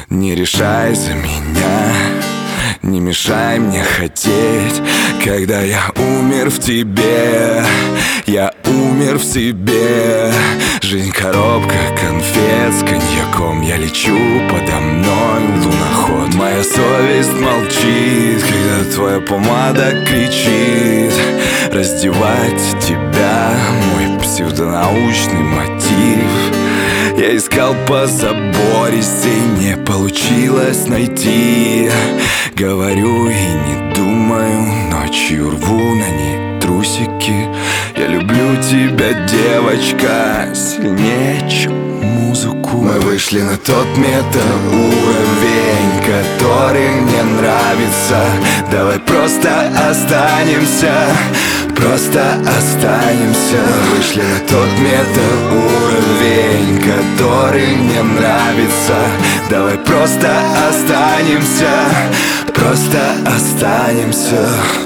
Не решай за меня, не мешай мне хотеть. Когда я умер в тебе, я умер в себе. Жизнь коробка конфет с коньяком. Я лечу, подо мной луноход. Моя совесть молчит, когда твоя помада кричит. Раздевать тебя мой псевдонаучный мотив. Я искал по забористей, не получилось найти. Говорю и не думаю, ночью рву на ней трусики. Я люблю тебя, девочка, сильнее, чем музыку. Мы вышли на тот метауровень, который мне нравится. Давай просто останемся, просто останемся. Мы вышли на тот метауровень, который мне нравится. Давай просто останемся, просто останемся.